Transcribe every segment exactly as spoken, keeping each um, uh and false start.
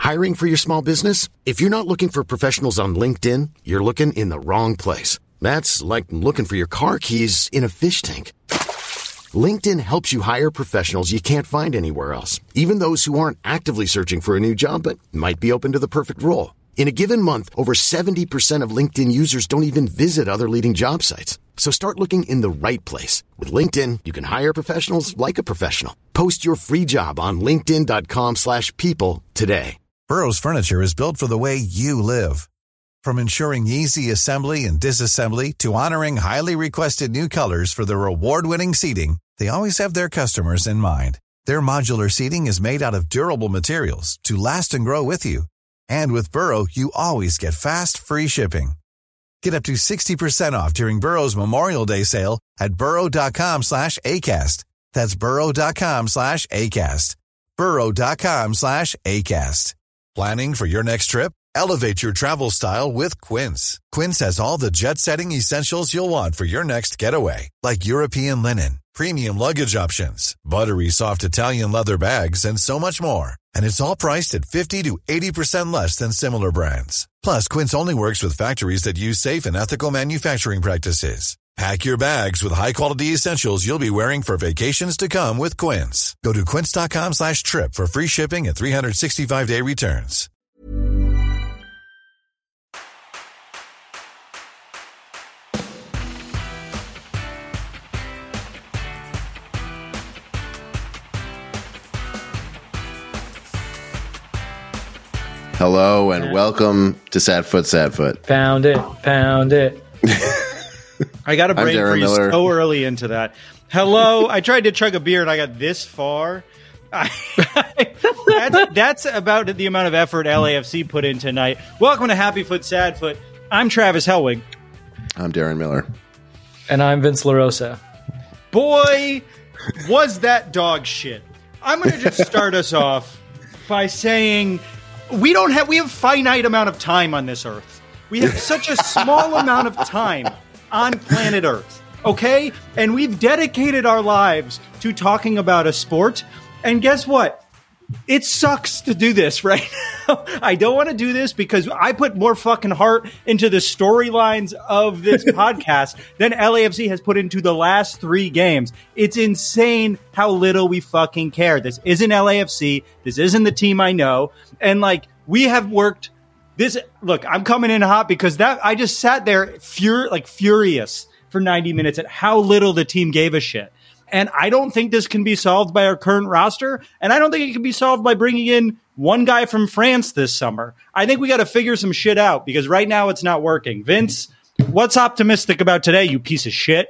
Hiring for your small business? If you're not looking for professionals on LinkedIn, you're looking in the wrong place. That's like looking for your car keys in a fish tank. LinkedIn helps you hire professionals you can't find anywhere else, even those who aren't actively searching for a new job but might be open to the perfect role. In a given month, over seventy percent of LinkedIn users don't even visit other leading job sites. So start looking in the right place. With LinkedIn, you can hire professionals like a professional. Post your free job on linkedin.com slash people today. Burrow's furniture is built for the way you live. From ensuring easy assembly and disassembly to honoring highly requested new colors for their award-winning seating, they always have their customers in mind. Their modular seating is made out of durable materials to last and grow with you. And with Burrow, you always get fast, free shipping. Get up to sixty percent off during Burrow's Memorial Day sale at burrow.com slash ACAST. That's burrow.com slash ACAST. burrow.com slash ACAST. Planning for your next trip? Elevate your travel style with Quince. Quince has all the jet-setting essentials you'll want for your next getaway, like European linen, premium luggage options, buttery soft Italian leather bags, and so much more. And it's all priced at fifty to eighty percent less than similar brands. Plus, Quince only works with factories that use safe and ethical manufacturing practices. Pack your bags with high-quality essentials you'll be wearing for vacations to come with Quince. Go to quince.com slash trip for free shipping and three sixty-five day returns. Hello and welcome to Sad Foot, Sad Foot. Pound it, pound it. I got a brain freeze Miller. so early into that. Hello, I tried to chug a beer and I got this far. I, that's, that's about the amount of effort L A F C put in tonight. Welcome to Happy Foot, Sad Foot. I'm Travis Helwig. I'm Darren Miller. And I'm Vince LaRosa. Boy, was that dog shit. I'm going to just start us off by saying we don't have we have finite amount of time on this earth. We have such a small amount of time on planet Earth, okay? And we've dedicated our lives to talking about a sport. And guess what? It sucks to do this right now. I don't want to do this because I put more fucking heart into the storylines of this podcast than L A F C has put into the last three games. It's insane how little we fucking care. This isn't L A F C. This isn't the team I know. And like, we have worked this. Look, I'm coming in hot because that I just sat there fur like furious for ninety minutes at how little the team gave a shit. And I don't think this can be solved by our current roster. And I don't think it can be solved by bringing in one guy from France this summer. I think we got to figure some shit out because right now it's not working. Vince, what's optimistic about today, you piece of shit?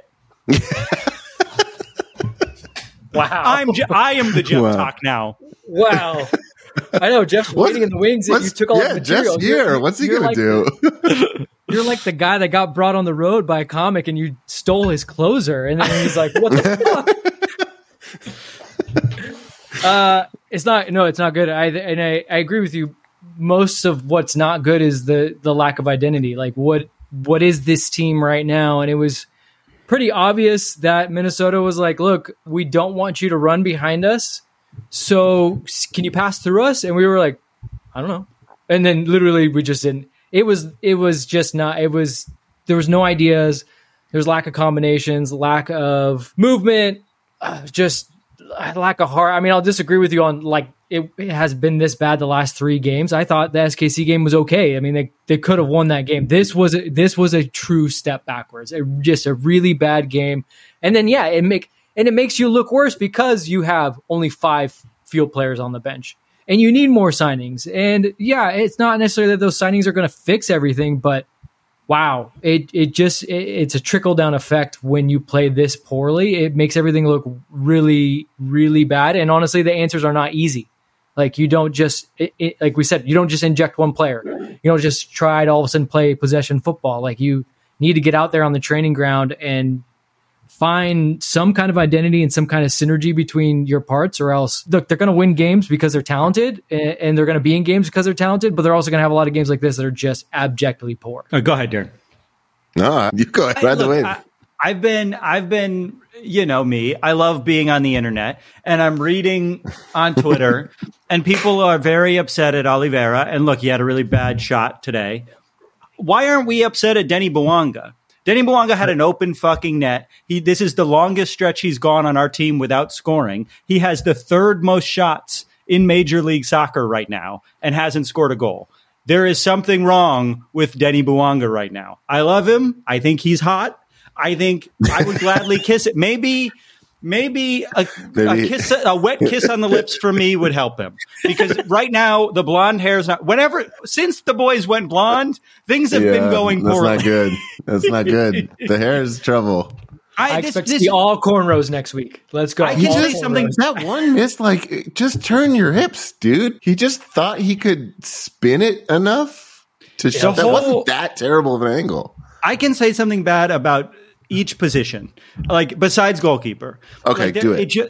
Wow. I'm Je- I am the Jeff Wow. Talk now. Wow. I know, Jeff's waiting in the wings and you took all yeah, the material. Jeff's here. You're- What's he you're going to like- do? You're like the guy that got brought on the road by a comic and you stole his closer. And then he's like, what the fuck? uh, it's not, no, it's not good. I, and I, I agree with you. Most of what's not good is the, the lack of identity. Like what, what is this team right now? And it was pretty obvious that Minnesota was like, look, we don't want you to run behind us. So can you pass through us? And we were like, I don't know. And then literally we just didn't. It was it was just not it was there was no ideas, there was lack of combinations, lack of movement, uh, just lack of heart. I mean, I'll disagree with you on like it, it has been this bad the last three games. I thought the S K C game was okay. I mean, they they could have won that game. This was a, this was a true step backwards. A, just a really bad game. And then yeah, it make and it makes you look worse because you have only five field players on the bench. And you need more signings. And yeah, it's not necessarily that those signings are going to fix everything, but wow, it it just it, it's a trickle down effect when you play this poorly. It makes everything look really, really bad. And honestly, the answers are not easy. Like you don't just it, it, like we said, you don't just inject one player. You don't just try to all of a sudden play possession football. Like you need to get out there on the training ground and find some kind of identity and some kind of synergy between your parts, or else look, they're going to win games because they're talented and, and they're going to be in games because they're talented, but they're also going to have a lot of games like this that are just abjectly poor. Oh, go ahead, Darren. No, you go ahead. I, Ride the look, wave. I, I've been, I've been, you know me, I love being on the internet, and I'm reading on Twitter, and people are very upset at Oliveira. And look, he had a really bad shot today. Why aren't we upset at Denny Bouanga? Denny Bouanga had an open fucking net. He, this is the longest stretch he's gone on our team without scoring. He has the third most shots in Major League Soccer right now and hasn't scored a goal. There is something wrong with Denny Bouanga right now. I love him. I think he's hot. I think I would gladly kiss it. Maybe, maybe a, Maybe. a kiss, a wet kiss on the lips for me would help him, because right now the blonde hair is not. Whenever since the boys went blonde, things have Yeah, been going that's poorly. not good. That's not good. The hair is trouble. I this- expect this- to see all cornrows next week. Let's go. I can All say cornrows. something- That one missed, like, just turn your hips, dude. He just thought he could spin it enough to show. the That whole- wasn't that terrible of an angle. I can say something bad about each position, like besides goalkeeper. Okay, Like, do there- it. ju-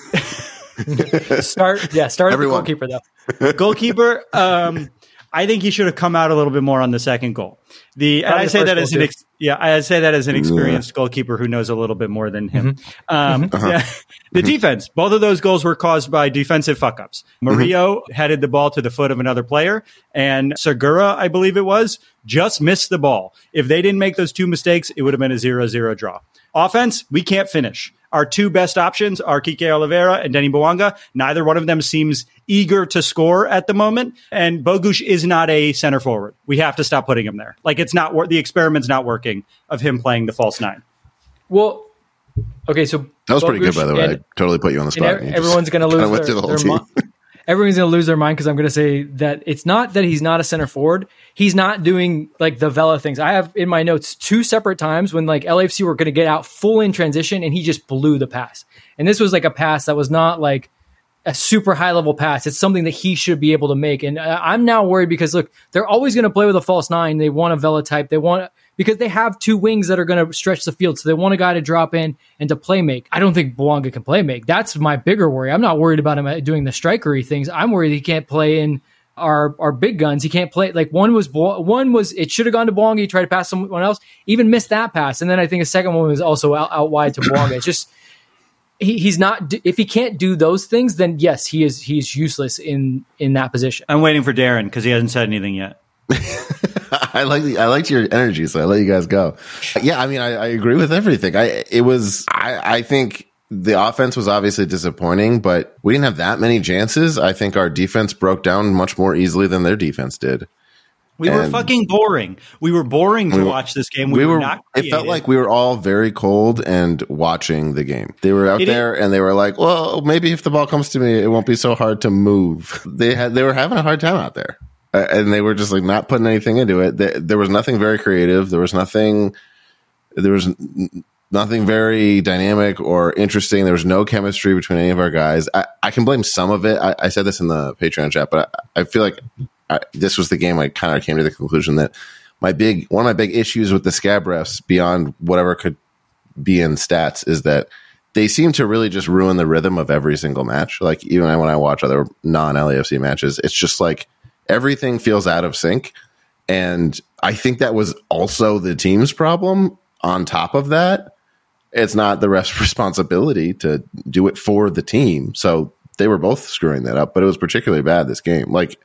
Start, yeah, start at the Everyone. goalkeeper though. goalkeeper. Um, I think he should have come out a little bit more on the second goal. The and Probably I the say first that goal, as an too. ex, yeah, I say that as an experienced goalkeeper who knows a little bit more than him. Um, yeah. The defense, both of those goals were caused by defensive fuck ups. Murillo headed the ball to the foot of another player, and Segura, I believe it was, just missed the ball. If they didn't make those two mistakes, it would have been a zero zero draw. Offense, we can't finish. Our two best options are Kike Oliveira and Denny Bouanga. Neither one of them seems eager to score at the moment. And Bogusz is not a center forward. We have to stop putting him there. Like, it's not wor- the experiment's not working of him playing the false nine. Well, okay, so That was pretty good, Bogusz by the way. and- I totally put you on the and spot. ev- You just everyone's going to kinda lose went their, through the whole their team. mi- everyone's going to lose their mind, because I'm going to say that it's not that he's not a center forward. He's not doing like the Vela things. I have in my notes two separate times when like L A F C were going to get out full in transition and he just blew the pass. And this was like a pass that was not like a super high level pass. It's something that he should be able to make. And uh, I'm now worried because look, they're always going to play with a false nine. They want a Vela type. They want, because they have two wings that are going to stretch the field. So they want a guy to drop in and to play make. I don't think Bouanga can play make. That's my bigger worry. I'm not worried about him doing the strikery things. I'm worried he can't play in our our big guns. He can't play. Like one was, one was, it should have gone to Bouanga. He tried to pass someone else, even missed that pass. And then I think a second one was also out, out wide to Bouanga. It's just, he, he's not, if he can't do those things, then yes, he is, he's useless in, in that position. I'm waiting for Darren because he hasn't said anything yet. I like the, I liked your energy, so I let you guys go. Yeah, I mean, I, I agree with everything. I it was I, I think the offense was obviously disappointing, but we didn't have that many chances. I think our defense broke down much more easily than their defense did. We were And- fucking boring. We were boring to We were- watch this game. We, were, not It felt creative. like we were all very cold and watching the game. They were out It there and they were like, "Well, maybe if the ball comes to me, it won't be so hard to move." They had they were having a hard time out there. Uh, and they were just like not putting anything into it. There, there was nothing very creative. There was nothing. There was n- nothing very dynamic or interesting. There was no chemistry between any of our guys. I, I can blame some of it. I, I said this in the Patreon chat, but I, I feel like I, this was the game I kind of came to the conclusion that my big one of my big issues with the scab refs, beyond whatever could be in stats, is that they seem to really just ruin the rhythm of every single match. Like even when I watch other non-L A F C matches, it's just like everything feels out of sync. And I think that was also the team's problem. On top of that, it's not the ref's responsibility to do it for the team. So they were both screwing that up, but it was particularly bad this game. Like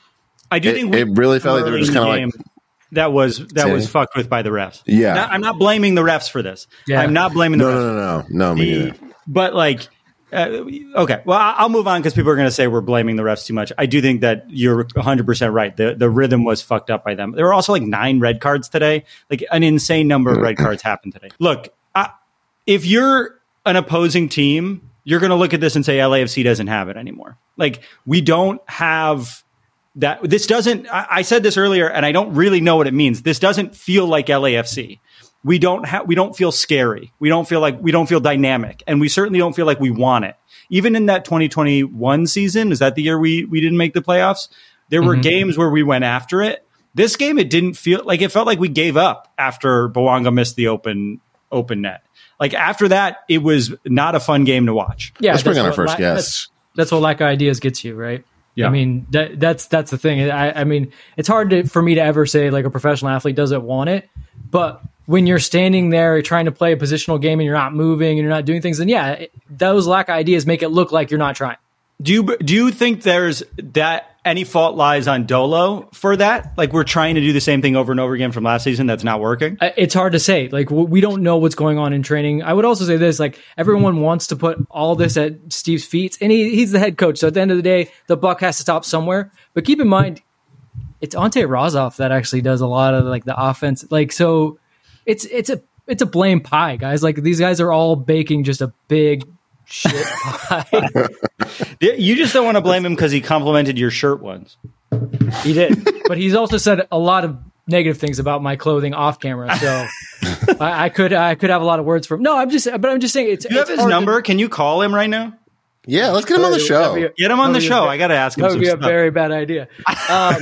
I do it, think we- it really felt like they were just kind of like, that was that Say was it. fucked with by the refs. Yeah. Not- I'm not blaming the refs for this. Yeah. I'm not blaming the no, refs. no, no, no, no, me The- neither. but like, uh, okay, well, I- I'll move on because people are going to say we're blaming the refs too much. I do think that you're one hundred percent right. The the rhythm was fucked up by them. There were also like nine red cards today. Like an insane number of red cards happened today. Look, I, if you're an opposing team, you're going to look at this and say L A F C doesn't have it anymore. Like we don't have that. This doesn't, I, I said this earlier and I don't really know what it means. This doesn't feel like L A F C. We don't have, we don't feel scary. We don't feel like, we don't feel dynamic. And we certainly don't feel like we want it. Even in that twenty twenty-one season, is that the year we, we didn't make the playoffs? There were games where we went after it. This game, it didn't feel like, it felt like we gave up after Bouanga missed the open, open net. Like after that, it was not a fun game to watch. Yeah, Let's bring that's on our what first la- guest. That's, that's what lack of ideas gets you, right? Yeah. I mean, that, that's that's the thing. I, I mean, it's hard to, for me to ever say like a professional athlete doesn't want it, but when you're standing there trying to play a positional game and you're not moving and you're not doing things, then yeah, it, those lack of ideas make it look like you're not trying. Do you do you think there's that any fault lies on Dolo for that? Like we're trying to do the same thing over and over again from last season that's not working? It's hard to say. Like we don't know what's going on in training. I would also say this, like everyone wants to put all this at Steve's feet, and he, he's the head coach. So at the end of the day, the buck has to stop somewhere. But keep in mind, it's Ante Razov that actually does a lot of like the offense. Like so it's it's a it's a blame pie, guys. Like these guys are all baking just a big shit pie. You just don't want to blame him because he complimented your shirt once. He did, but he's also said a lot of negative things about my clothing off camera. So I, I could I could have a lot of words for him. No, I'm just, but I'm just saying it's. Do you it's have his number? To, Can you call him right now? Yeah, let's get him on the show. A, get him on the show. A, I got to ask him. That would some be stuff. a very bad idea. Um,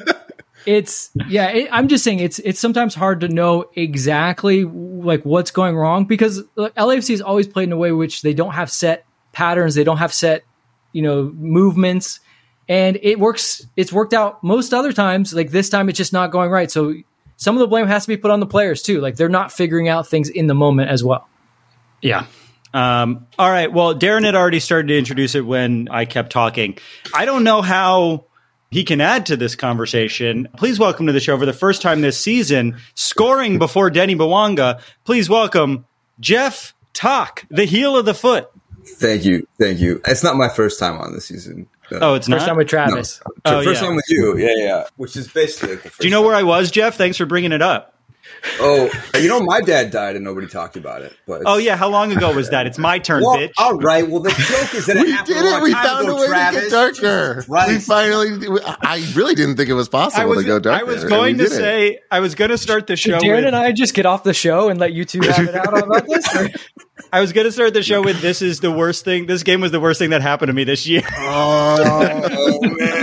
it's yeah. It, I'm just saying it's it's sometimes hard to know exactly like what's going wrong because L A F C has always played in a way which they don't have set patterns. They don't have set, you know, movements, and it works. It's worked out most other times. Like this time, it's just not going right. So some of the blame has to be put on the players too. Like they're not figuring out things in the moment as well. Yeah. Um, all right. Well, Darren had already started to introduce it when I kept talking. I don't know how he can add to this conversation. Please welcome to the show for the first time this season, scoring before Denny Bawanga. Please welcome Jeff Talk, the heel of the foot. Thank you. Thank you. It's not my first time on this season. No. Oh, it's first not? time with Travis. No. Oh, first yeah. time with you. Yeah, yeah. Which is basically like the first Do you know time. where I was, Jeff? Thanks for bringing it up. Oh, you know, my dad died and nobody talked about it. But oh, yeah. How long ago was that? It's my turn, well, bitch. All right. Well, the joke is that it we happened did a it. long We time found ago, a way Travis. to get darker. We finally. I really didn't think it was possible I was, to go darker. I was going to say, it. I was going to start the show. Should Darren with, and I just get off the show and let you two have it out about this? Or? I was going to start the show with this is the worst thing. This game was the worst thing that happened to me this year. Oh, man.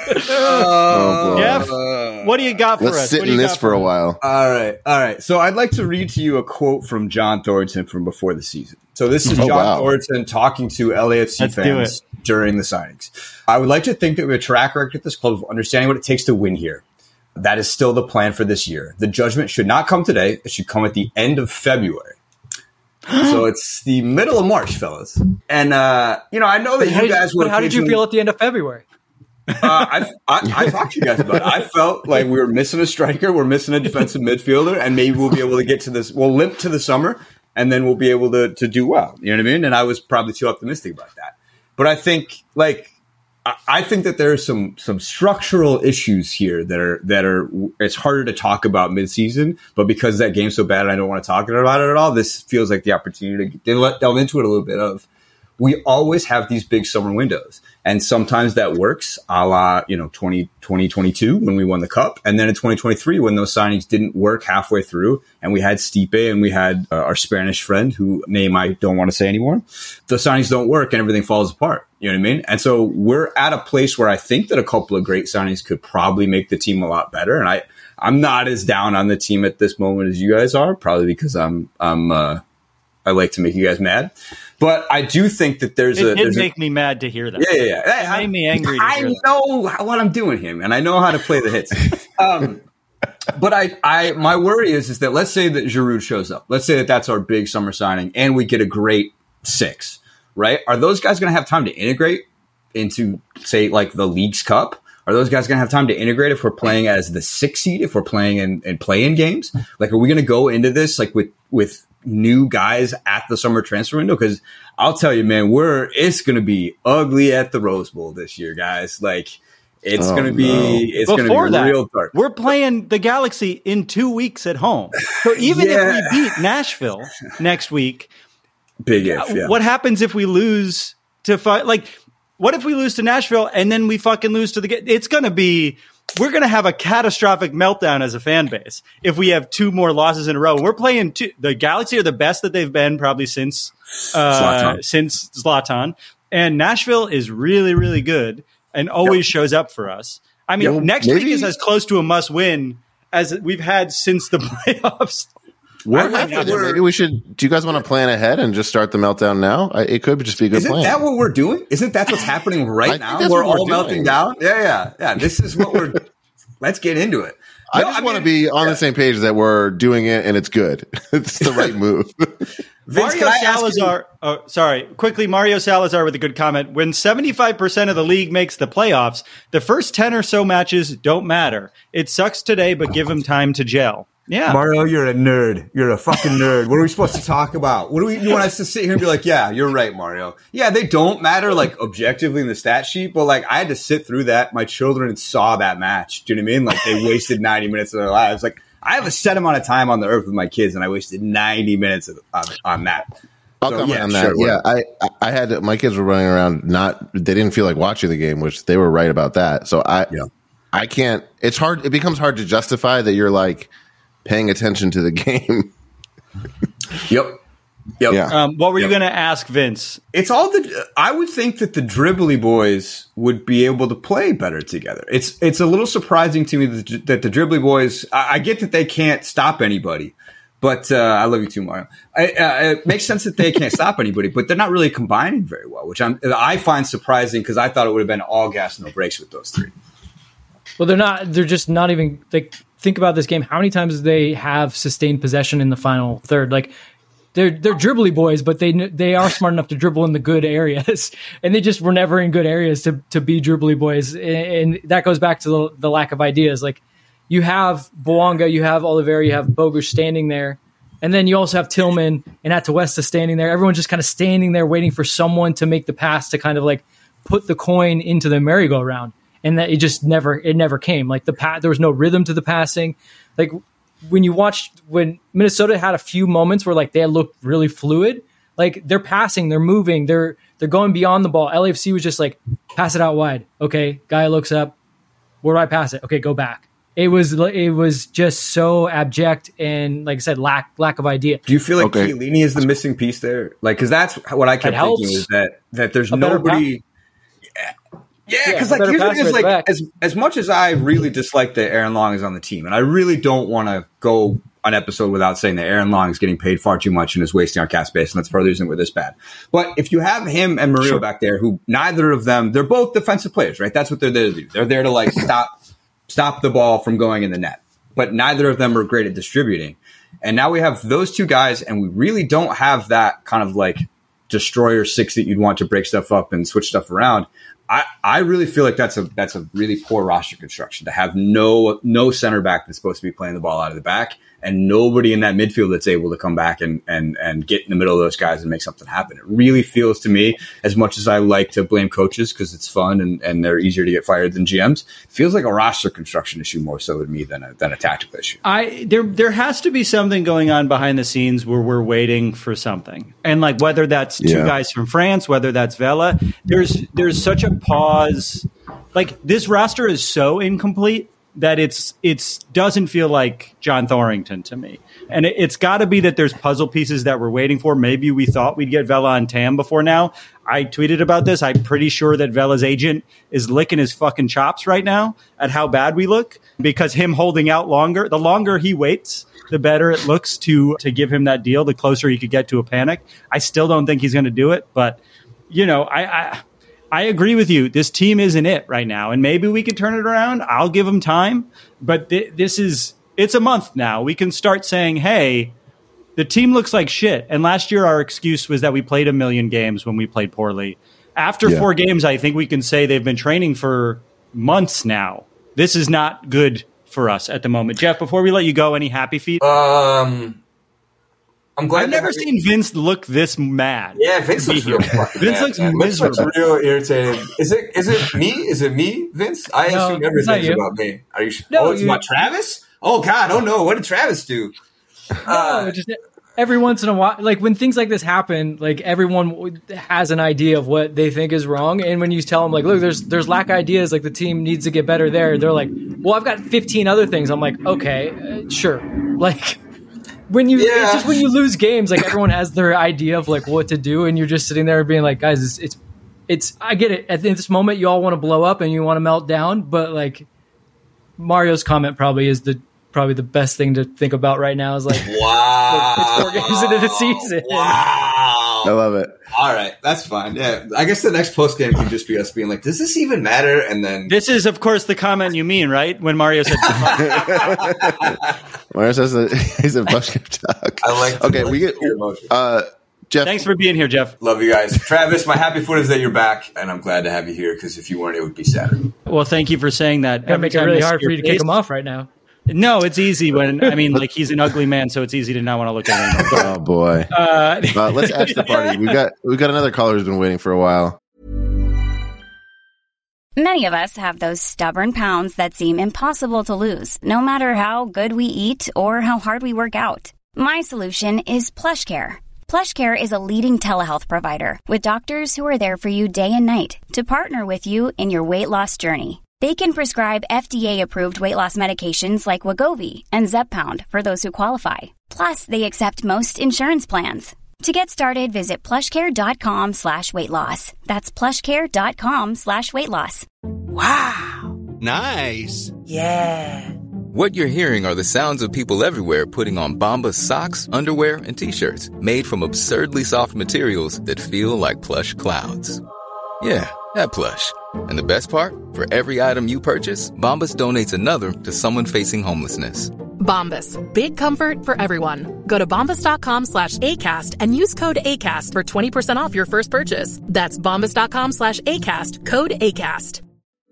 Oh, Jeff, what do you got for Let's us? sit What in do you this got for a while. All right. All right. So I'd like to read to you a quote from John Thornton from before the season. So this is Oh, John wow. Thornton talking to L A F C Let's do fans during the signings. I would like to think that we have a track record at this club of understanding what it takes to win here. That is still the plan for this year. The judgment should not come today. It should come at the end of February. So it's the middle of March, fellas. And, uh, you know, I know that But how you did- guys would but how did you feel at the end of February? uh, I, I, I talked to you guys about it. I felt like we were missing a striker. We're missing a defensive midfielder. And maybe we'll be able to get to this. We'll limp to the summer and then we'll be able to, to do well. You know what I mean? And I was probably too optimistic about that. But I think, like, I, I think that there are some some structural issues here that are that are. It's harder to talk about midseason, but because that game's so bad, and I don't want to talk about it at all. This feels like the opportunity to delve into it a little bit. Of we always have these big summer windows, and sometimes that works, a la you know twenty twenty-two when we won the cup, and then in twenty twenty-three when those signings didn't work halfway through, and we had Stipe and we had uh, our Spanish friend who name I don't want to say anymore. The signings don't work and everything falls apart. You know what I mean? And so we're at a place where I think that a couple of great signings could probably make the team a lot better. And I, I'm not as down on the team at this moment as you guys are, probably because I'm, I'm, uh, I like to make you guys mad. But I do think that there's It a. did There's make a, me mad to hear that. yeah, yeah, yeah. It made me angry to I hear that. know what I'm doing here, man. I know how to play the hits. Um, but I, I, my worry is, is that let's say that Giroud shows up. Let's say that that's our big summer signing, and we get a great six. Right? Are those guys going to have time to integrate into, say, like the League's Cup? Are those guys going to have time to integrate if we're playing as the sixth seed, if we're playing in, in play-in games? Like, are we going to go into this like with with new guys at the summer transfer window? Because I'll tell you, man, we're it's going to be ugly at the Rose Bowl this year, guys. Like, it's Oh, going to be no. it's going to Before be that, real dark. we're playing the Galaxy in two weeks at home. So even Yeah. if we beat Nashville next week, Big if, yeah. what happens if we lose to fi- like? What if we lose to Nashville and then we fucking lose to the? It's going to be. We're going to have a catastrophic meltdown as a fan base if we have two more losses in a row. We're playing two, the Galaxy are the best that they've been probably since uh, Zlatan. since Zlatan, and Nashville is really really good and always shows up for us. I mean, Yeah, next maybe- week is as close to a must win as we've had since the playoffs. What I think happened? we're- Maybe we should. Do you guys want to plan ahead and just start the meltdown now? I, it could just be a good Isn't plan. that what we're doing? Isn't that what's happening I right think now? that's We're what we're all melting doing. down. Yeah, yeah, yeah. This is what we're. Let's get into it. I No, just I want to mean, be on the same page that we're doing it and it's good. It's the right move. Vince, Mario can I ask you- Salazar. Oh, sorry. Quickly, Mario Salazar with a good comment. When seventy-five percent of the league makes the playoffs, the first ten or so matches don't matter. It sucks today, but give him time to gel. Yeah. Mario, you're a nerd. You're a fucking nerd. What are we supposed to talk about? What do we? You want us to sit here and be like, yeah, you're right, Mario. Yeah, they don't matter like objectively in the stat sheet, but like I had to sit through that. My children saw that match. Do you know what I mean? Like they wasted ninety minutes of their lives. Like I have a set amount of time on the earth with my kids, and I wasted ninety minutes of, on, on that. I'll So, comment yeah, on that. sure, yeah, I, I had my kids were running around. Not they didn't feel like watching the game, which they were right about that. So I, Yeah. I can't. It's hard. It becomes hard to justify that you're like paying attention to the game. Yep. Yep. Yeah. Um, what were Yep. you going to ask Vince? It's all the. I would think that the Dribbly boys would be able to play better together. It's it's a little surprising to me that, that the Dribbly boys. I, I get that they can't stop anybody, but uh, I love you too, Mario. I, uh, it makes sense that they can't stop anybody, but they're not really combining very well, which I'm I find surprising because I thought it would have been all gas no brakes with those three. Well, they're not. They're just not even like. Think about this game. How many times do they have sustained possession in the final third? Like they're they're dribbly boys, but they they are smart enough to dribble in the good areas, and they just were never in good areas to to be dribbly boys. And, and that goes back to the, the lack of ideas. Like you have Bouanga, you have Oliveira, you have Bogusz standing there, and then you also have Tillman and Atuesta standing there. Everyone's just kind of standing there waiting for someone to make the pass to kind of like put the coin into the merry-go-round. And that it just never, it never came. Like the pa- there was no rhythm to the passing. Like when you watched, when Minnesota had a few moments where like they looked really fluid, like they're passing, they're moving, they're they're going beyond the ball. L A F C was just like, pass it out wide. Okay, guy looks up. Where do I pass it? Okay, go back. It was it was just so abject and like I said, lack lack of idea. Do you feel like Okay. Chiellini is the missing piece there? Like, because that's what I kept That helps. thinking is that that there's A better nobody. Yeah, Yeah, because a like better here's the pass thing is right like back. as as much as I really dislike that Aaron Long is on the team, and I really don't want to go an episode without saying that Aaron Long is getting paid far too much and is wasting our cap space, and that's part of the reason we're this bad. But if you have him and Murillo back there, who neither of them, they're both defensive players, right? That's what they're there to do. They're there to like stop stop the ball from going in the net. But neither of them are great at distributing. And now we have those two guys, and we really don't have that kind of like destroyer six that you'd want to break stuff up and switch stuff around. I, I really feel like that's a that's a really poor roster construction to have no no center back that's supposed to be playing the ball out of the back and nobody in that midfield that's able to come back and and and get in the middle of those guys and make something happen. It really feels to me, as much as I like to blame coaches because it's fun and, and they're easier to get fired than G Ms, it feels like a roster construction issue more so to me than a, than a tactical issue. I there there has to be something going on behind the scenes where we're waiting for something, and like whether that's two Yeah. guys from France, whether that's Vela, there's there's such a pause. Like this roster is so incomplete that it's it's doesn't feel like John Thorrington to me, and it, it's got to be that there's puzzle pieces that we're waiting for. Maybe we thought we'd get Vela and Tam before now. I tweeted about this. I'm pretty sure that Vela's agent is licking his fucking chops right now at how bad we look because him holding out longer, the longer he waits, the better it looks to to give him that deal, the closer he could get to a panic. I still don't think he's going to do it, but you know, I, I I agree with you. This team isn't it right now, and maybe we can turn it around. I'll give them time, but th- this is it's a month now. We can start saying, hey, the team looks like shit. And last year, our excuse was that we played a million games when we played poorly. After Yeah. four games, I think we can say they've been training for months now. This is not good for us at the moment. Jeff, before we let you go, any happy feet? Um, I'm glad I've never seen Vince look this mad. Yeah, Vince to be looks real here. fucking Vince mad, looks man. Vince looks miserable. real irritated. Is it is it me? Is it me, Vince? I No, assume it's not everything's you. about me. Are you sure? No, oh, it's you- about Travis? Oh God, oh no, what did Travis do? Uh, No, just every once in a while, like when things like this happen, like everyone w- has an idea of what they think is wrong, and when you tell them, like, look, there's there's lack ideas, like the team needs to get better there, they're like, well, I've got fifteen other things. I'm like, okay, uh, sure. Like when you, Yeah. it's just when you lose games, like everyone has their idea of like what to do, and you're just sitting there being like, guys, it's it's, it's I get it. At this moment, you all want to blow up and you want to melt down, but like Mario's comment probably is the probably the best thing to think about right now is like. wow, Pittsburgh games into the season. Wow. Oh, I love it. All right, that's fine. Yeah, I guess the next post game can just be us being like, "Does this even matter?" And then This is, of course, the comment you mean, right? When Mario said, Mario says that he's a Bushkin dog. I like. Okay, we get uh, Jeff. "Thanks for being here, Jeff." Love you guys, Travis. My happy foot is that you're back, and I'm glad to have you here because if you weren't, it would be sadder. Well, thank you for saying that. Gotta make it time really I see hard for your you to kick face- him off right now. No, it's easy when I mean, like he's an ugly man, so it's easy to not want to look at him. Oh boy. Uh, Uh, let's ask the party. We got we got another caller who's been waiting for a while. Many of us have those stubborn pounds that seem impossible to lose, no matter how good we eat or how hard we work out. My solution is PlushCare. PlushCare is a leading telehealth provider with doctors who are there for you day and night to partner with you in your weight loss journey. They can prescribe F D A-approved weight loss medications like Wegovy and Zepbound for those who qualify. Plus, they accept most insurance plans. To get started, visit plushcare.com slash weight loss. That's plushcare.com slash weight loss. Wow. Nice. Yeah. What you're hearing are the sounds of people everywhere putting on Bombas socks, underwear, and T-shirts made from absurdly soft materials that feel like plush clouds. Yeah, that plush. And the best part? For every item you purchase, Bombas donates another to someone facing homelessness. Bombas. Big comfort for everyone. Go to bombas.com slash ACAST and use code ACAST for twenty percent off your first purchase. That's bombas.com slash ACAST. Code ACAST.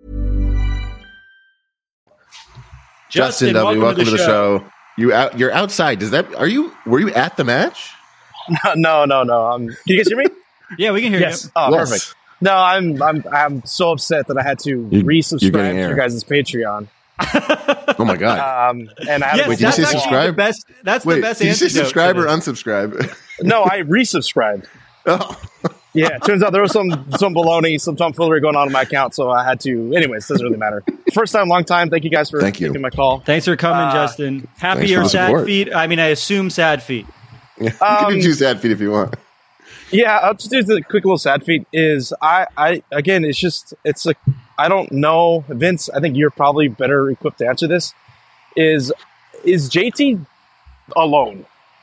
Justin, Justin W, welcome, welcome to the, to the show. show. You out? You're outside. Does that? Are you? Were you at the match? No, no, no. Um, can you guys hear me? Yeah, we can hear Yes. you. Oh, Yes. perfect. No, I'm, I'm, I'm so upset that I had to You- you're resubscribe getting to air. your guys' Patreon. Oh my god! Um, and I had Yes, to Wait, did you that's say actually subscribe? the best. That's Wait, the best did you say antidote subscribe to or this. unsubscribe? no, I resubscribed. Oh, Yeah, it turns out there was some some baloney, some tomfoolery going on in my account, so I had to. Anyways, doesn't really matter. First time, long time. Thank you guys for Thank you. taking my call. Thanks for coming, Uh, Justin. Happy thanks for or the sad support. feet? I mean, I assume sad feet. yeah. you Um, can do two sad feet if you want. Yeah, I'll just do the quick little sad feed. Is I, I again, it's just it's like I don't know, Vince. I think you're probably better equipped to answer this. Is is J T alone?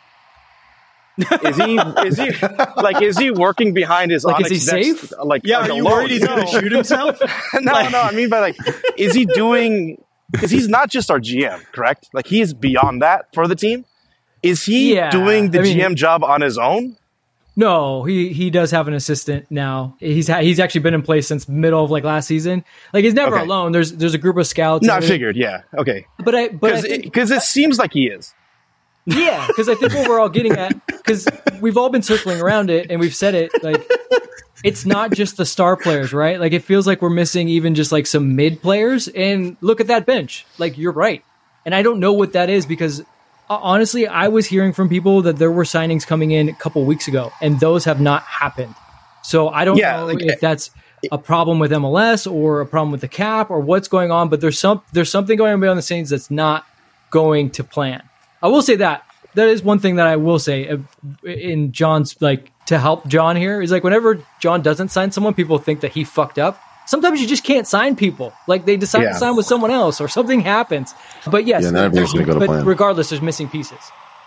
Is he is he like is he working behind his Like, is Onyx he desk, safe? Like Yeah, like are you alone? worried he's No. going to shoot himself? no, no. I mean by like, is he doing? Because he's not just our G M, correct? Like he is beyond that for the team. Is he Yeah, doing the I mean- G M job on his own? No, he he does have an assistant now. He's ha- he's actually been in place since middle of like last season. Like he's never Okay. alone. There's there's a group of scouts. No, I and- figured. Yeah, okay. But I but I Because think, it, 'cause it seems like he is. yeah, because I think what we're all getting at, because we've all been circling around it and we've said it, like it's not just the star players, right? Like it feels like we're missing even just like some mid players. And look at that bench. Like you're right, and I don't know what that is because uh, honestly, I was hearing from people that there were signings coming in a couple weeks ago, and those have not happened. So I don't Yeah, know like, if that's a problem with M L S or a problem with the cap or what's going on. But there's some there's something going on behind the scenes that's not going to plan. I will say that that is one thing that I will say uh, in John's like to help John here is like whenever John doesn't sign someone, people think that he fucked up. Sometimes you just can't sign people. Like they decide Yeah. to sign with someone else or something happens. But yes, Yeah, not everything's gonna go to but plan. regardless, there's missing pieces.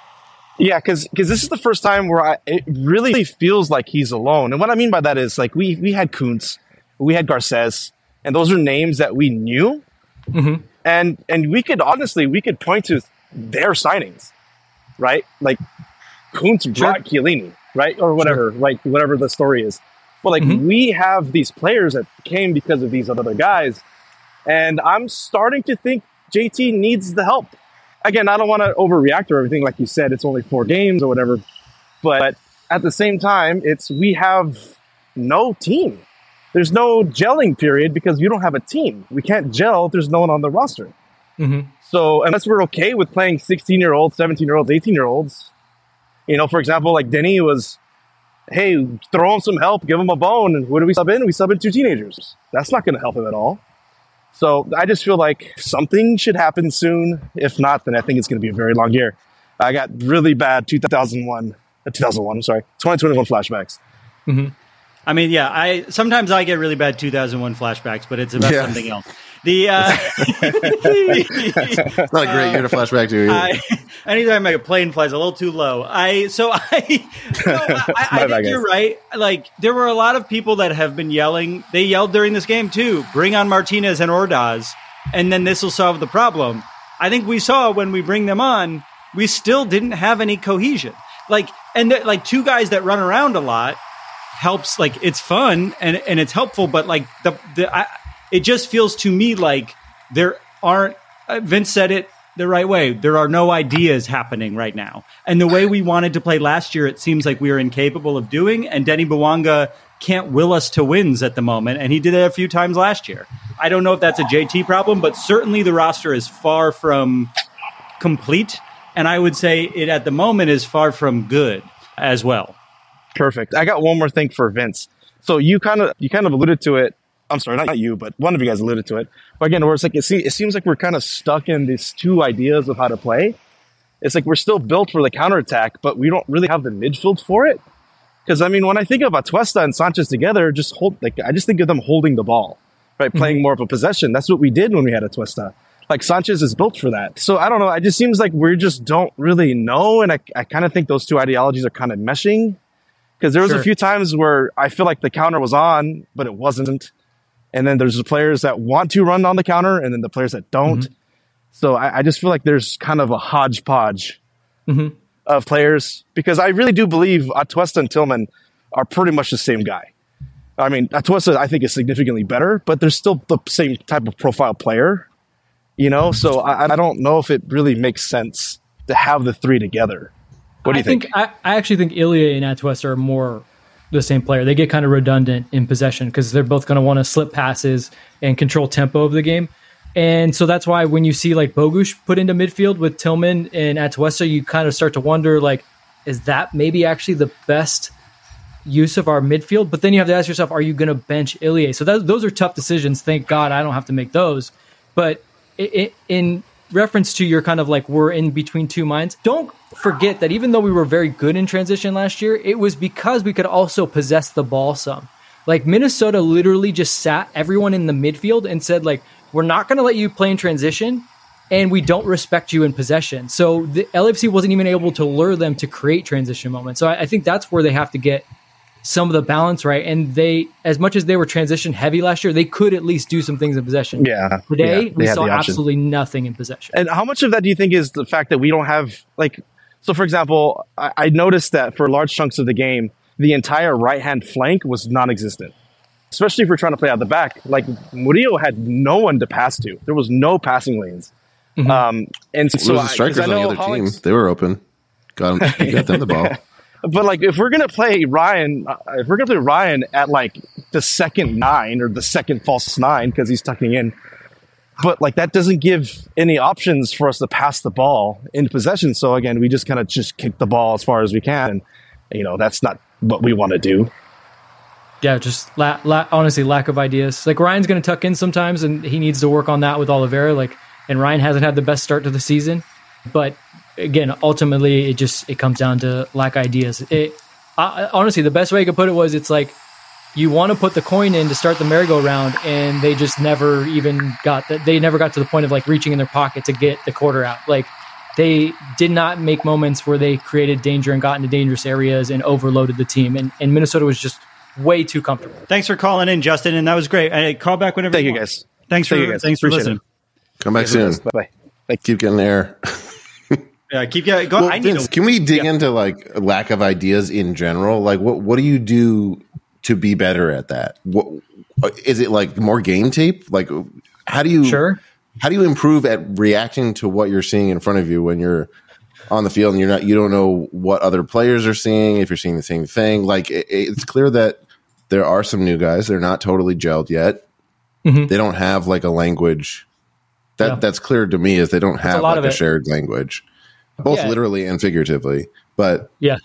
Yeah, because this is the first time where I, it really feels like he's alone. And what I mean by that is like we we had Kuntz, we had Garces, and those are names that we knew, Mhm. and and we could honestly we could point to their signings, right? Like Kuntz brought Chiellini, right, or whatever, like whatever the story is. But like Mhm. we have these players that came because of these other guys, and I'm starting to think J T needs the help. Again, I don't want to overreact or everything. Like you said, it's only four games or whatever. But at the same time, it's we have no team. There's no gelling period because you don't have a team. We can't gel if there's no one on the roster. Mm-hmm. So unless we're okay with playing sixteen-year-olds, seventeen-year-olds, eighteen-year-olds, you know, for example, like Denny was, hey, throw him some help, give him a bone. And what do we sub in? We sub in two teenagers. That's not going to help him at all. So I just feel like something should happen soon. If not, then I think it's going to be a very long year. I got really bad two thousand one, uh, two thousand one, I'm sorry, twenty twenty-one flashbacks. I mean, yeah, I sometimes I get really bad two thousand one flashbacks, but it's about Yeah. something else. The uh, It's not a great year to flash back to. I, anytime my plane flies a little too low, I so I, no, I, I think you're right. Like there were a lot of people that have been yelling. They yelled during this game too. Bring on Martinez and Ordaz, and then this will solve the problem. I think we saw when we bring them on, we still didn't have any cohesion. Like and th- like two guys that run around a lot helps. Like it's fun and and it's helpful, but like the the. I, It just feels to me like there aren't, uh, Vince said it the right way. There are no ideas happening right now. And the way we wanted to play last year, it seems like we are incapable of doing. And Denny Bwanga can't will us to wins at the moment. And he did it a few times last year. I don't know if that's a J T problem, but certainly the roster is far from complete. And I would say it at the moment is far from good as well. Perfect. I got one more thing for Vince. So you kind of you kind of alluded to it. I'm sorry, not you, but one of you guys alluded to it. But again, where it's like it, se- it seems like we're kind of stuck in these two ideas of how to play. It's like we're still built for the counterattack, but we don't really have the midfield for it. Because I mean, when I think of Atuesta and Sanchez together, just hold like I just think of them holding the ball, right, mm-hmm. playing more of a possession. That's what we did when we had Atuesta. Like Sanchez is built for that. So I don't know. It just seems like we just don't really know, and I I kind of think those two ideologies are kind of meshing. Because there was sure. a few times where I feel like the counter was on, but it wasn't. And then there's the players that want to run on the counter, and then the players that don't. Mm-hmm. So I, I just feel like there's kind of a hodgepodge mm-hmm. of players, because I really do believe Atuesta and Tillman are pretty much the same guy. I mean, Atuesta I think is significantly better, but they're still the same type of profile player, you know. So I, I don't know if it really makes sense to have the three together. What do you I think? think? I, I actually think Ilya and Atuesta are more the same player. They get kind of redundant in possession because they're both going to want to slip passes and control tempo of the game. And so that's why when you see like Bogusz put into midfield with Tillman and Atuesta, you kind of start to wonder, like, is that maybe actually the best use of our midfield? But then you have to ask yourself, are you going to bench Ilya? So that, those are tough decisions. Thank God I don't have to make those. But it, it, in reference to your kind of like we're in between two minds, don't forget that even though we were very good in transition last year, it was because we could also possess the ball some. Like Minnesota literally just sat everyone in the midfield and said, like, we're not going to let you play in transition and we don't respect you in possession. So the L A F C wasn't even able to lure them to create transition moments. So I, I think that's where they have to get some of the balance right. And they, as much as they were transition heavy last year, they could at least do some things in possession. Yeah. Today, yeah, we saw absolutely nothing in possession. And how much of that do you think is the fact that we don't have, like, so for example, I, I noticed that for large chunks of the game, the entire right-hand flank was non-existent. Especially if we're trying to play out the back. Like, Murillo had no one to pass to. There was no passing lanes. Mm-hmm. Um, and so it was the strikers I, on the other Holland's, team. They were open. Got them, you got them the ball. But like, if we're gonna play Ryan, uh, if we're gonna play Ryan at like the second nine or the second false nine because he's tucking in, but like that doesn't give any options for us to pass the ball in possession. So again, we just kind of just kick the ball as far as we can, and you know that's not what we want to do. Yeah, just la- la- honestly, lack of ideas. Like Ryan's gonna tuck in sometimes, and he needs to work on that with Oliveira. Like, and Ryan hasn't had the best start to the season, but. Again, ultimately, it just it comes down to lack ideas. It uh, honestly, the best way I could put it was it's like you want to put the coin in to start the merry-go-round, and they just never even got that. They never got to the point of like reaching in their pocket to get the quarter out. Like they did not make moments where they created danger and got into dangerous areas and overloaded the team. And, and Minnesota was just way too comfortable. Thanks for calling in, Justin, and that was great. I call back whenever. Thank you you, want. guys. Thanks Thank for you guys. thanks for Appreciate listening. It. Come back soon. Bye bye. Keep getting air. Yeah, keep going. Go, well, I Vince, need to, can we dig yeah. into like lack of ideas in general? Like, what what do you do to be better at that? What is it like? More game tape? Like, how do you sure? How do you improve at reacting to what you're seeing in front of you when you're on the field and you're not? You don't know what other players are seeing. If you're seeing the same thing, like it, it's clear that there are some new guys. They're not totally gelled yet. Mm-hmm. They don't have like a language. That yeah. that's clear to me. Is they don't have a, like a shared language. Both yeah. literally and figuratively, but yeah,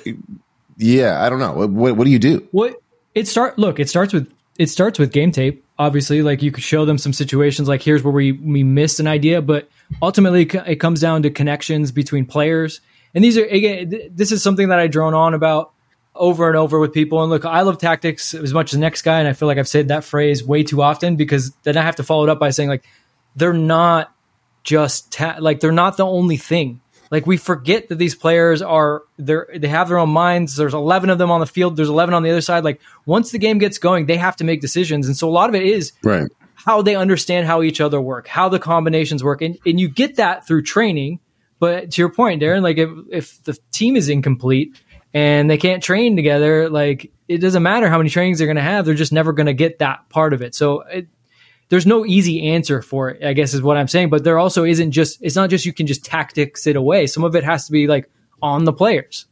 yeah, I don't know. What what do you do? What it start? Look, it starts with it starts with game tape. Obviously, like you could show them some situations, like here's where we we missed an idea, but ultimately it comes down to connections between players. And these are again, this is something that I drone on about over and over with people. And look, I love tactics as much as the next guy, and I feel like I've said that phrase way too often because then I have to follow it up by saying like they're not just ta- like they're not the only thing. Like we forget that these players are they they have their own minds. There's eleven of them on the field. There's eleven on the other side. Like once the game gets going, they have to make decisions, and so a lot of it is right. how they understand how each other work, how the combinations work, and and you get that through training. But to your point, Darren, like if if the team is incomplete and they can't train together, like it doesn't matter how many trainings they're going to have. They're just never going to get that part of it. So it, there's no easy answer for it, I guess is what I'm saying. But there also isn't just, it's not just you can just tactics it away. Some of it has to be like on the players.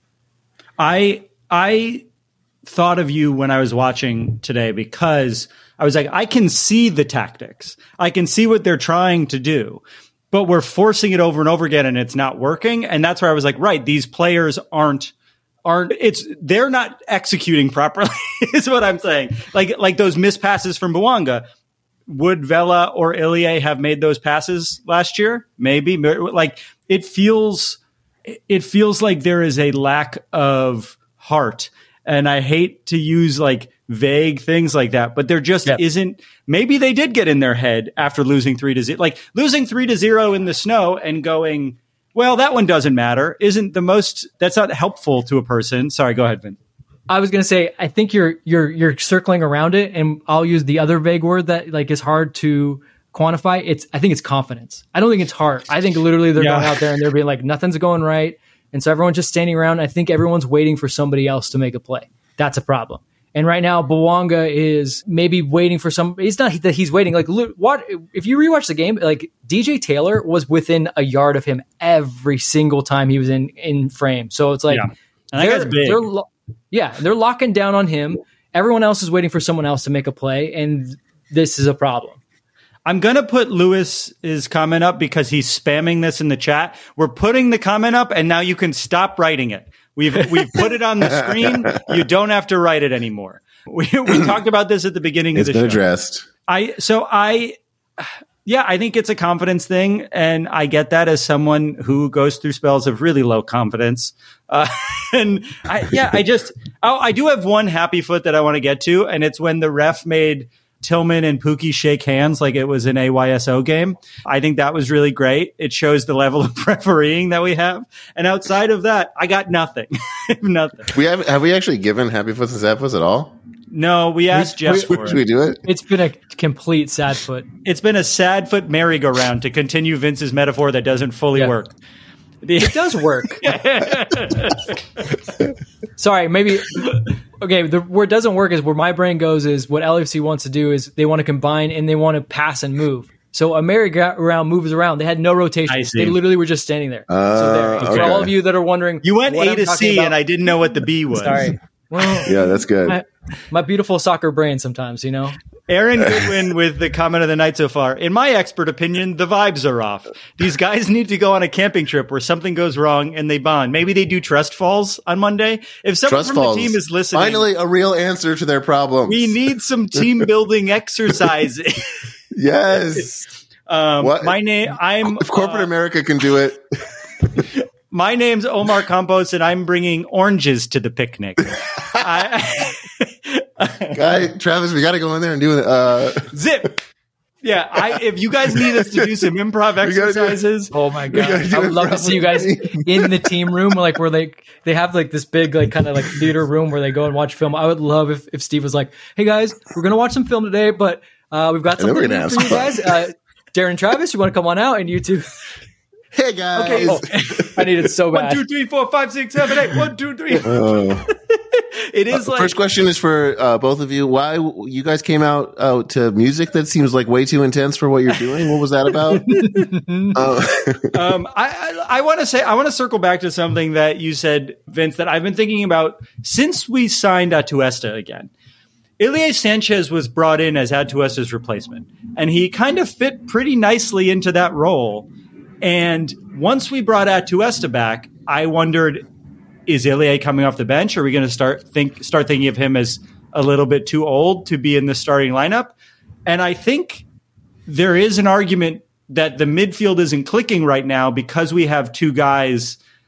I, I thought of you when I was watching today because I was like, I can see the tactics. I can see what they're trying to do, but we're forcing it over and over again and it's not working. And that's where I was like, right, these players aren't, aren't it's they're not executing properly is what I'm saying. Like, like those missed passes from Bouanga. Would Vela or Ilie have made those passes last year? Maybe. Like it feels, it feels like there is a lack of heart, and I hate to use like vague things like that, but there just yep. isn't. Maybe they did get in their head after losing three to zero, like losing three to zero in the snow and going, well, that one doesn't matter. Isn't the most. That's not helpful to a person. Sorry, go ahead, Vin. I was going to say, I think you're you're you're circling around it, and I'll use the other vague word that like is hard to quantify. It's I think it's confidence. I don't think it's heart. I think literally they're yeah. going out there and they're being like nothing's going right, and so everyone's just standing around. I think everyone's waiting for somebody else to make a play. That's a problem. And right now, Bouanga is maybe waiting for some. It's not that he's waiting. Like what if you rewatch the game? Like D J Taylor was within a yard of him every single time he was in in frame. So it's like yeah. and that guy's big. They're, Yeah, they're locking down on him. Everyone else is waiting for someone else to make a play, and this is a problem. I'm going to put Lewis's comment up because he's spamming this in the chat. We're putting the comment up, and now you can stop writing it. We've we've put it on the screen. You don't have to write it anymore. We we talked about this at the beginning it's of the been show. Addressed. I so I yeah, I think it's a confidence thing, and I get that as someone who goes through spells of really low confidence. Uh, and I, yeah, I just oh, I do have one happy foot that I want to get to, and it's when the ref made Tillman and Pookie shake hands like it was an A Y S O game. I think that was really great. It shows the level of refereeing that we have. And outside of that, I got nothing. nothing. We have have we actually given Happy Foots and Sad Foots at all? No, we asked we, Jeff we, for Should it. we do it? It's been a complete sad foot. It's been a sad foot merry-go-round to continue Vince's metaphor that doesn't fully yeah. work. It does work. Sorry, maybe. Okay, the, where it doesn't work is where my brain goes is what L A F C wants to do is they want to combine and they want to pass and move. So a merry-go-round moves around. They had no rotation. They literally were just standing there. Uh, so there. Okay. For all of you that are wondering, you went A to C about, and I didn't know what the B was. Sorry. Well, yeah, that's good. My, my beautiful soccer brain sometimes, you know. Aaron Goodwin with the comment of the night so far. In my expert opinion, the vibes are off. These guys need to go on a camping trip where something goes wrong and they bond. Maybe they do trust falls on Monday. If someone trust from falls. the team is listening, finally a real answer to their problems. We need some team building exercises. Yes. um, what? My name. I'm. If corporate uh, America can do it. My name's Omar Campos, and I'm bringing oranges to the picnic. I, Guy, Travis, we got to go in there and do it. Uh... Zip. Yeah, I, if you guys need us to do some improv exercises, oh my god, I would love to see you guys in the team room, like where they they have like this big like kind of like theater room where they go and watch film. I would love if, if Steve was like, "Hey guys, we're gonna watch some film today, but uh, we've got something to for you guys." Uh, Darren, Travis, you want to come on out, and you two. Hey guys! Okay, oh, I need it so bad. One, two, three, four, five, six, seven, eight. One, two, three. Oh. It is uh, like first question is for uh, both of you. Why you guys came out uh, to music that seems like way too intense for what you're doing? What was that about? uh, um, I I, I want to say I want to circle back to something that you said, Vince, that I've been thinking about since we signed Atuesta again. Ilie Sanchez was brought in as Atuesta's replacement, and he kind of fit pretty nicely into that role. And once we brought Atuesta back, I wondered, is Ilie coming off the bench? Are we going to start think start thinking of him as a little bit too old to be in the starting lineup? And I think there is an argument that the midfield isn't clicking right now because we have two guys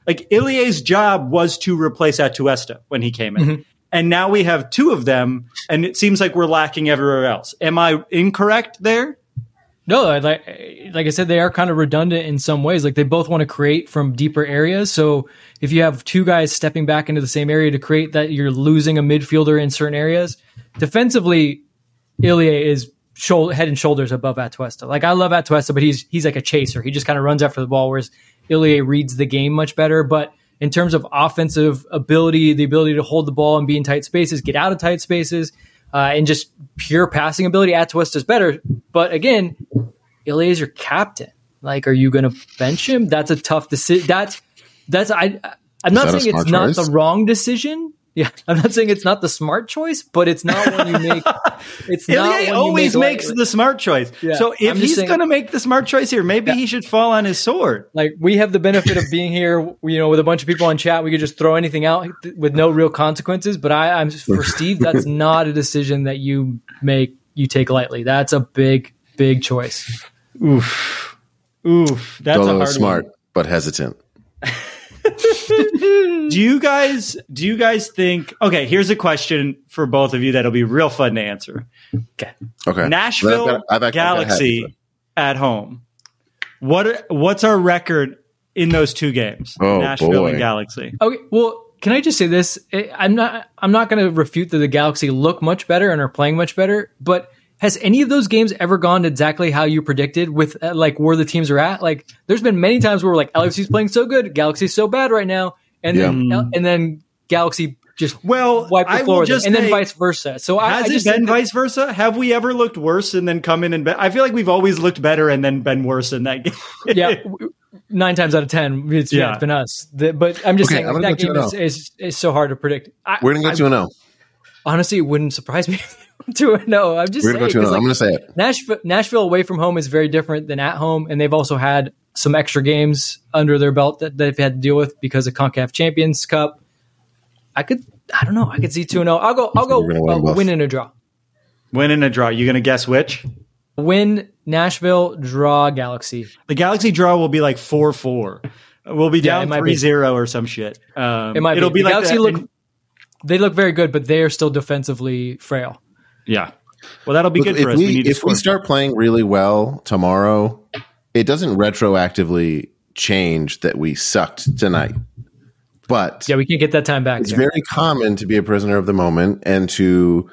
Like Ilie's job was to replace Atuesta when he came in. Mm-hmm. And now we have two of them, and it seems like we're lacking everywhere else. Am I incorrect there? No, like like I said, they are kind of redundant in some ways. Like they both want to create from deeper areas. So if you have two guys stepping back into the same area to create that, you're losing a midfielder in certain areas. Defensively, Ilie is shoulder, head and shoulders above Atuesta. Like I love Atuesta, but he's he's like a chaser. He just kind of runs after the ball, whereas Ilie reads the game much better. But in terms of offensive ability, the ability to hold the ball and be in tight spaces, get out of tight spaces, uh, and just pure passing ability, Atuesta is better. But again, Ilie is your captain. Like, are you going to bench him? That's a tough decision. That's that's I. I'm not saying it's not the wrong decision. Yeah, I'm not saying it's not the smart choice, but it's not when you make. It's not Ilie when always you make makes the smart choice. Yeah, so if he's going to make the smart choice here, maybe yeah. he should fall on his sword. Like we have the benefit of being here, you know, with a bunch of people on chat. We could just throw anything out with no real consequences. But I, I'm for Steve. That's not a decision that you make. You take lightly. That's a big, big choice. Oof, oof. That's Dolo a hard is smart one. but hesitant. do you guys do you guys think okay, here's a question for both of you that'll be real fun to answer. Okay. Okay. Nashville I've got, I've got, Galaxy at home. What are, what's our record in those two games? Oh, Nashville boy. and Galaxy. Okay, well, can I just say this? I'm not I'm not going to refute that the Galaxy look much better and are playing much better, but has any of those games ever gone exactly how you predicted with uh, like where the teams are at? Like, there's been many times where we're like, L F C's playing so good, Galaxy's so bad right now, and yeah. then and then Galaxy just well wipe the I floor will with just them, and say, then vice versa. So I, has I it just been that, vice versa? Have we ever looked worse and then come in and be- I feel like we've always looked better and then been worse in that game. yeah, nine times out of ten, it's, yeah. yeah, it's been us. The, but I'm just okay, saying that game is, is is so hard to predict. I, We're gonna get to an O. Honestly, it wouldn't surprise me. to a no. I'm just We're saying. Go to an like, I'm going to say it. Nashville, Nashville away from home is very different than at home, and they've also had some extra games under their belt that they've had to deal with because of CONCACAF Champions Cup. I could, I don't know. I could see two and zero. I'll go. I'll go. Win, uh, win and a draw. Win and a draw. You going to guess which? Win Nashville, draw Galaxy. The Galaxy draw will be like four four. We'll be down yeah, three zero or some shit. Um, it might it'll be. be the like Galaxy that, look. and, they look very good, but they are still defensively frail. Yeah. Well, that'll be Look, good for if us. We, we need to if score. we start playing really well tomorrow, it doesn't retroactively change that we sucked tonight. But yeah, we can't get that time back. It's there. very common to be a prisoner of the moment and to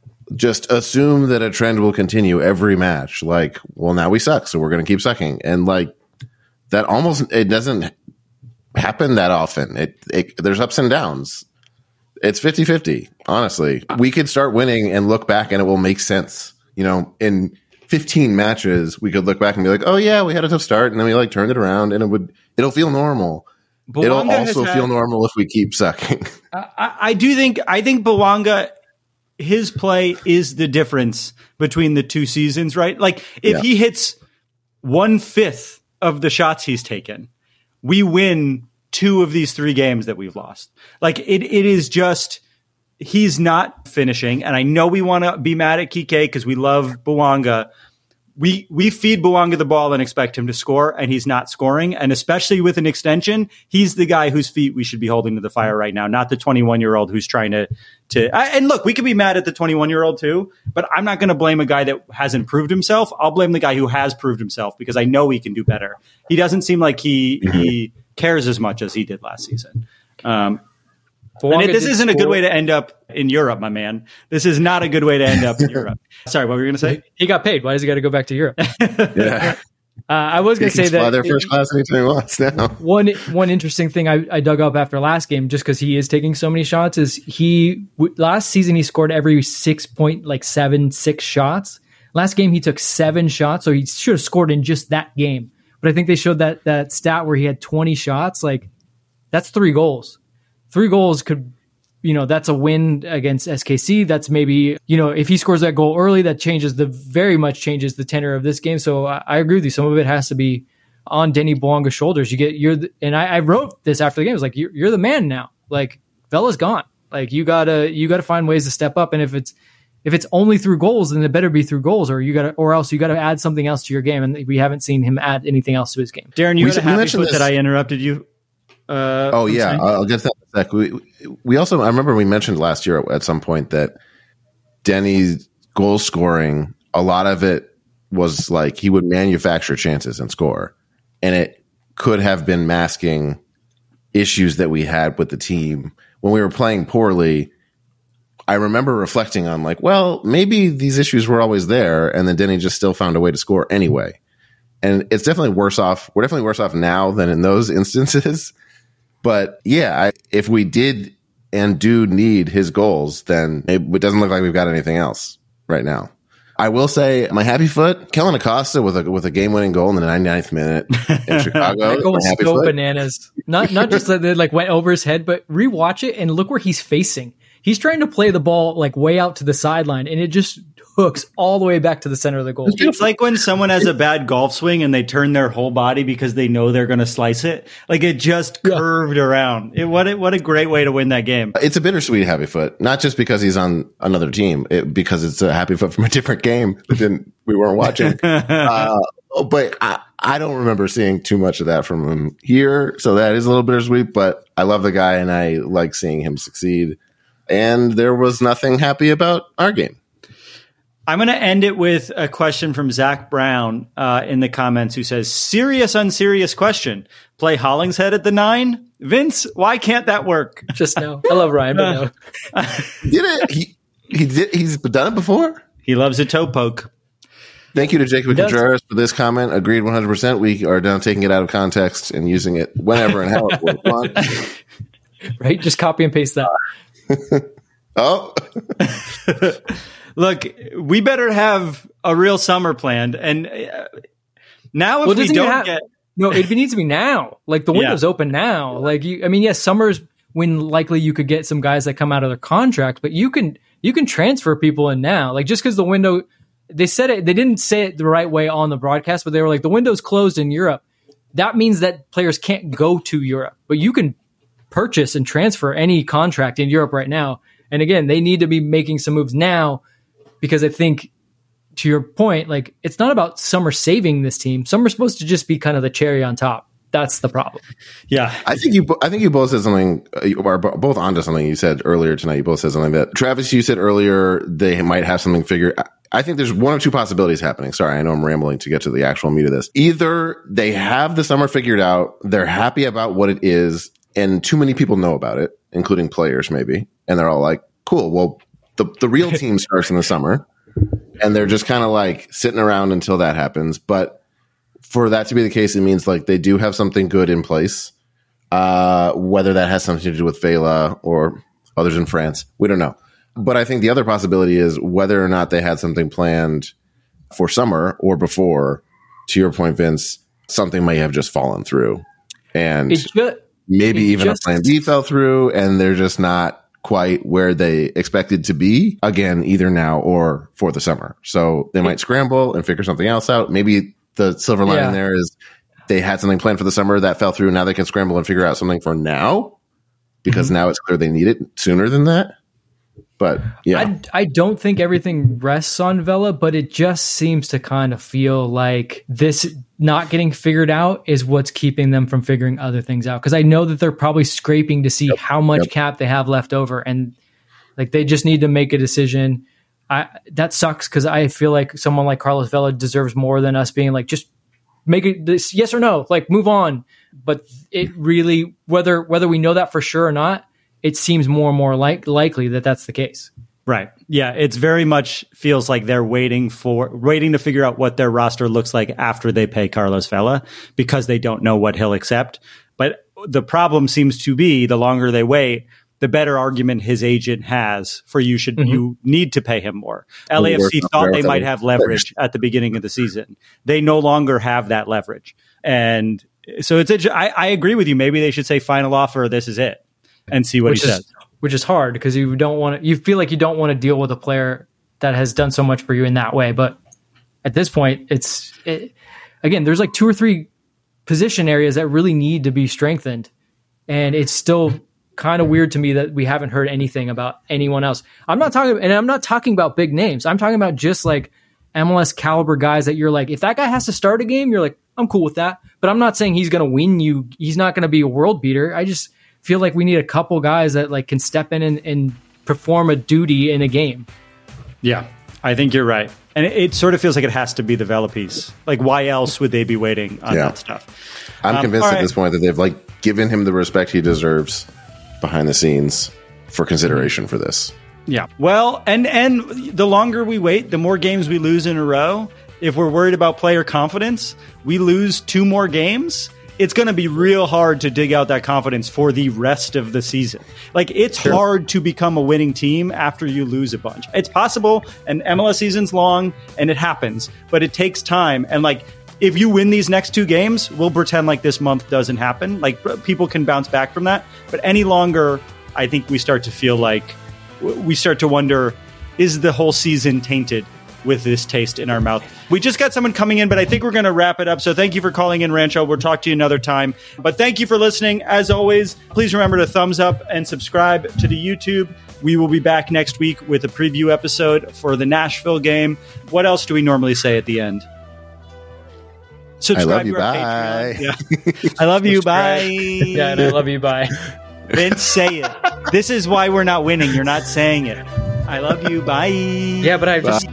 just assume that a trend will continue every match. Like, well, now we suck, so we're going to keep sucking. And like that almost, it doesn't happen that often. It, it there's ups and downs. It's fifty-fifty, honestly. We could start winning and look back and it will make sense. You know, in fifteen matches, we could look back and be like, oh yeah, we had a tough start and then we like turned it around and it would, it'll feel normal. Bouanga it'll also had, feel normal if we keep sucking. I, I do think, I think Bouanga, his play is the difference between the two seasons, right? Like if yeah. he hits one fifth of the shots he's taken, we win two of these three games that we've lost. Like it, it is just, he's not finishing. And I know we want to be mad at Kike because we love Bouanga. We, we feed Bouanga the ball and expect him to score, and he's not scoring. And especially with an extension, he's the guy whose feet we should be holding to the fire right now, not the twenty-one year old who's trying to, to, and look, we could be mad at the twenty-one year old too, but I'm not going to blame a guy that hasn't proved himself. I'll blame the guy who has proved himself because I know he can do better. He doesn't seem like he, he, cares as much as he did last season. Um, and it, this isn't score. a good way to end up in Europe, my man. This is not a good way to end up in Europe. Sorry, what were you going to say? He got paid. Why does he got to go back to Europe? yeah. Uh, I was going to say that fly their first class anytime he wants now. One one interesting thing I, I dug up after last game, just because he is taking so many shots, is he w- last season he scored every six point like seven six shots. Last game he took seven shots, so he should have scored in just that game. But I think they showed that that stat where he had twenty shots. Like, that's three goals. Three goals could, you know, that's a win against S K C. That's maybe, you know, if he scores that goal early, that changes the very much changes the tenor of this game. So I, I agree with you. Some of it has to be on Denny Bouanga's shoulders. You get, you're, the, and I, I wrote this after the game. It was like, you're, you're the man now. Like, Vela's gone. Like, you gotta, you gotta find ways to step up. And if it's, If it's only through goals, then it better be through goals, or you got to, or else you got to add something else to your game. And we haven't seen him add anything else to his game. Darren, you we, had a happy foot that I interrupted you. Uh, oh yeah, saying? I'll get to that in a sec. We, we also, I remember we mentioned last year at some point that Denny's goal scoring, a lot of it was like he would manufacture chances and score, and it could have been masking issues that we had with the team when we were playing poorly. I remember reflecting on like, well, maybe these issues were always there, and then Denny just still found a way to score anyway. And it's definitely worse off. We're definitely worse off now than in those instances. But yeah, I, if we did and do need his goals, then it, it doesn't look like we've got anything else right now. I will say my happy foot, Kellen Acosta with a with a game winning goal in the ninety-ninth minute in Chicago. That goal was so foot. bananas. Not not just that it like went over his head, but rewatch it and look where he's facing. He's trying to play the ball like way out to the sideline, and it just hooks all the way back to the center of the goal. It's like when someone has a bad golf swing and they turn their whole body because they know they're going to slice it. Like it just curved yeah. around. It, what, a, what a great way to win that game. It's a bittersweet happy foot, not just because he's on another team, it, because it's a happy foot from a different game that didn't, we weren't watching. uh, but I, I don't remember seeing too much of that from him here. So that is a little bittersweet, but I love the guy and I like seeing him succeed. And there was nothing happy about our game. I'm going to end it with a question from Zach Brown uh, in the comments who says, serious, unserious question. Play Hollingshead at the nine? Vince, why can't that work? Just no. I love Ryan, but no. Did it? He, he did, he's done it before? He loves a toe poke. Thank you to Jacob Contreras for this comment. Agreed one hundred percent. We are now taking it out of context and using it whenever and however we want. Right? Just copy and paste that. Oh. Look, we better have a real summer planned. And uh, now if well, we don't have, get... No, it needs to be now. Like the window's yeah. open now. Like you, I mean, yes, summer's when likely you could get some guys that come out of their contract, but you can you can transfer people in now. Like just because the window, they said it, they didn't say it the right way on the broadcast, but they were like, the window's closed in Europe. That means that players can't go to Europe, but you can purchase and transfer any contract in Europe right now. And again, they need to be making some moves now. Because I think, to your point, like it's not about Summer saving this team. Summer's supposed to just be kind of the cherry on top. That's the problem. Yeah, I think you. I think you both said something. You are both onto something you said earlier tonight. You both said something that Travis. You said earlier they might have something figured. I think there's one or two possibilities happening. Sorry, I know I'm rambling to get to the actual meat of this. Either they have the summer figured out, they're happy about what it is, and too many people know about it, including players maybe, and they're all like, "Cool, well." The the real team starts in the summer, and they're just kind of like sitting around until that happens. But for that to be the case, it means like they do have something good in place. Uh, whether that has something to do with Vela or others in France, we don't know. But I think the other possibility is whether or not they had something planned for summer or before. To your point, Vince, something may have just fallen through, and just, maybe even just, a plan B fell through, and they're just not quite where they expected to be again, either now or for the summer. So they might scramble and figure something else out. Maybe the silver lining yeah. there is they had something planned for the summer that fell through. Now they can scramble and figure out something for now because mm-hmm. now it's clear they need it sooner than that. But yeah, I, I don't think everything rests on Vela, but it just seems to kind of feel like this not getting figured out is what's keeping them from figuring other things out. Because I know that they're probably scraping to see yep. how much yep. cap they have left over, and like they just need to make a decision. I that sucks because I feel like someone like Carlos Vela deserves more than us being like just make it this yes or no, like move on. But it really whether whether we know that for sure or not, it seems more and more like likely that that's the case. Right. Yeah. It's very much feels like they're waiting for waiting to figure out what their roster looks like after they pay Carlos Vela because they don't know what he'll accept. But the problem seems to be the longer they wait, the better argument his agent has for you should mm-hmm. you need to pay him more. L A F C thought they might have leverage at the beginning of the season. They no longer have that leverage. And so it's a, I, I agree with you. Maybe they should say final offer. This is it. And see what which he is, says. Which is hard because you don't want to, you feel like you don't want to deal with a player that has done so much for you in that way. But at this point, it's, it, again, there's like two or three position areas that really need to be strengthened. And it's still kind of weird to me that we haven't heard anything about anyone else. I'm not talking, and I'm not talking about big names. I'm talking about just like M L S caliber guys that you're like, if that guy has to start a game, you're like, I'm cool with that. But I'm not saying he's going to win you. He's not going to be a world beater. I just feel like we need a couple guys that like can step in and, and perform a duty in a game. Yeah, I think you're right. And it, it sort of feels like it has to be the Vela piece. Like, why else would they be waiting on Yeah. that stuff? I'm Um, convinced all at right. this point that they've like given him the respect he deserves behind the scenes for consideration for this. Yeah. Well, and and the longer we wait, the more games we lose in a row. If we're worried about player confidence, we lose two more games. It's going to be real hard to dig out that confidence for the rest of the season. Like, it's Sure. hard to become a winning team after you lose a bunch. It's possible, and M L S season's long, and it happens, but it takes time. And like, if you win these next two games, we'll pretend like this month doesn't happen. Like, people can bounce back from that. But any longer, I think we start to feel like we start to wonder, is the whole season tainted with this taste in our mouth? We just got someone coming in, but I think we're going to wrap it up. So thank you for calling in, Rancho. We'll talk to you another time. But thank you for listening. As always, please remember to thumbs up and subscribe to the YouTube. We will be back next week with a preview episode for the Nashville game. What else do we normally say at the end? Subscribe I love you. to our Bye. Patreon. Yeah. I love you. Bye. Yeah, and I love you. Bye. Vince, say it. This is why we're not winning. You're not saying it. I love you. Bye. Yeah, but I just.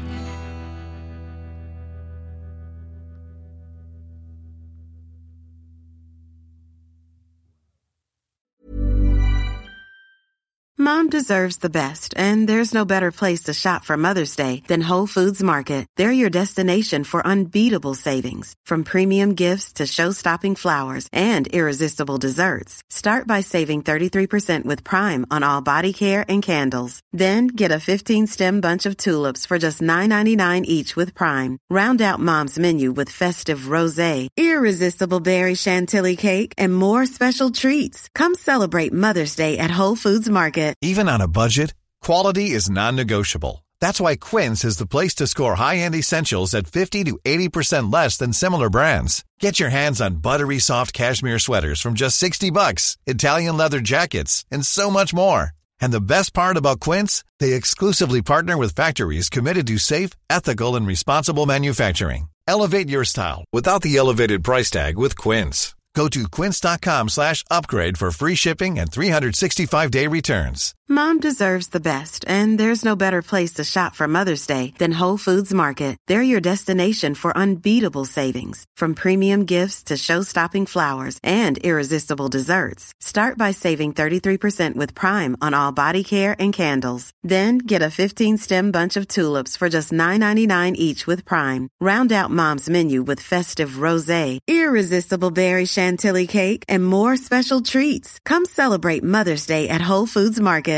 Mom deserves the best, and there's no better place to shop for Mother's Day than Whole Foods Market. They're your destination for unbeatable savings, from premium gifts to show-stopping flowers and irresistible desserts. Start by saving thirty-three percent with Prime on all body care and candles. Then get a fifteen-stem bunch of tulips for just nine ninety-nine each with Prime. Round out Mom's menu with festive rosé, irresistible berry chantilly cake, and more special treats. Come celebrate Mother's Day at Whole Foods Market. Even on a budget, quality is non-negotiable. That's why Quince is the place to score high-end essentials at fifty to eighty percent less than similar brands. Get your hands on buttery soft cashmere sweaters from just sixty bucks, Italian leather jackets, and so much more. And the best part about Quince, they exclusively partner with factories committed to safe, ethical, and responsible manufacturing. Elevate your style without the elevated price tag with Quince. Go to quince.com slash upgrade for free shipping and three sixty-five day returns. Mom deserves the best, and there's no better place to shop for Mother's Day than Whole Foods Market. They're your destination for unbeatable savings, from premium gifts to show-stopping flowers and irresistible desserts. Start by saving thirty-three percent with Prime on all body care and candles. Then get a fifteen-stem bunch of tulips for just nine ninety-nine each with Prime. Round out Mom's menu with festive rosé, irresistible berry chantilly cake, and more special treats. Come celebrate Mother's Day at Whole Foods Market.